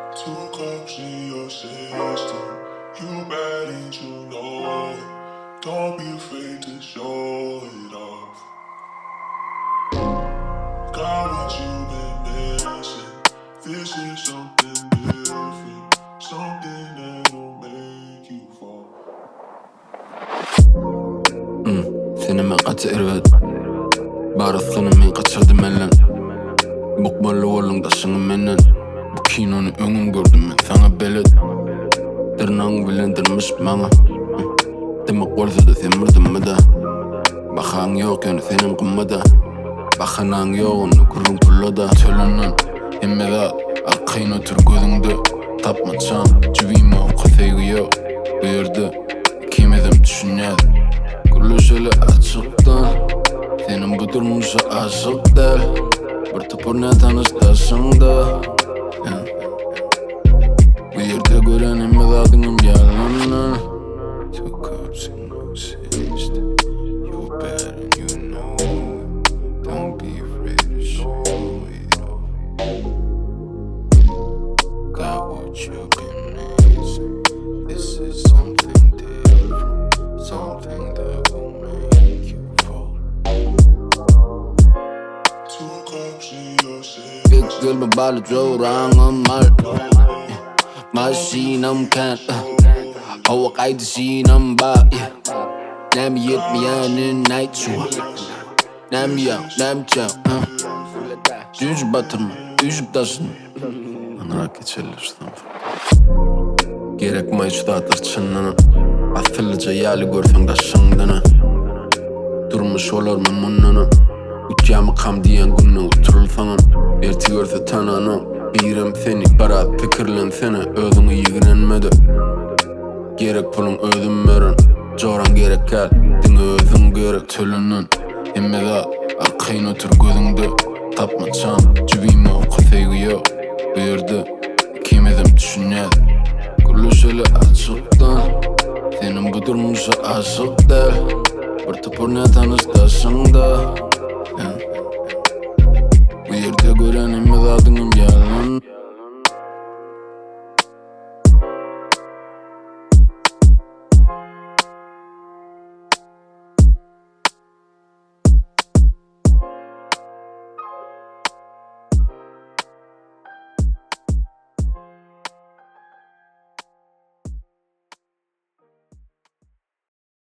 Two cups in your system. You bad and you know it. Don't be afraid to show it off. Got what you've been missing. This is something different. Something that'll make you fall. Seni men kaça irvet. Barasını men kaçırdım ellen. Bukmalı olungdaşını menden. Bu kinonu öňüm gördüm men sana belet. Tırnaň bilen tırmış bana. Demek bolsa da sen mırdım da. Bakan yok yani senin kımmada. Bakanan yok onu kurun pullada. Tölünden emmeda arkayın otur gözüngde. Tapmaçan cübime oku sevgi yok. Bu yerde ikimizim düşünýär. Gülüşeli açıktan. Senin bu durmuşa aşık del. Bir tupurna tanıştaşın da. Bu yerde gören emmedadınım yalanlar. Two cups in no system. You bad and you know it. Don't be afraid to show it off. Got what you've been missing. This is something different. Something that will make you fall. Two cups in your system. Big girl med balle jorden mal. Maskinam kan. Hava kaydı sinem ba. Nem yetmeyenin night show. Nem ya, nem çam. Düz batırma, düzüp taşın. Anrak geçerler şuradan. Gerek mayışta atır çınını. Afillice yali görfen taşındığını. Durmuş olur mu munnunu. Uçyamı kam diyen gününe oturulsanın. Erti görse tananı. Birem seni, barat pikirlen seni. Özünü yigrenmedi. Gerek pulun özün verin. Joran gerek gel, dini özün gerek. Tölünün emmeda arkayın otur gözüngde. Tapmaçan cübime oku sevgi yok. Bu yerde ikimizim düşünýär. Gülüşeli açıktan. Senin bu durmuşa aşık del. Bir tupurna tanıştaşın da.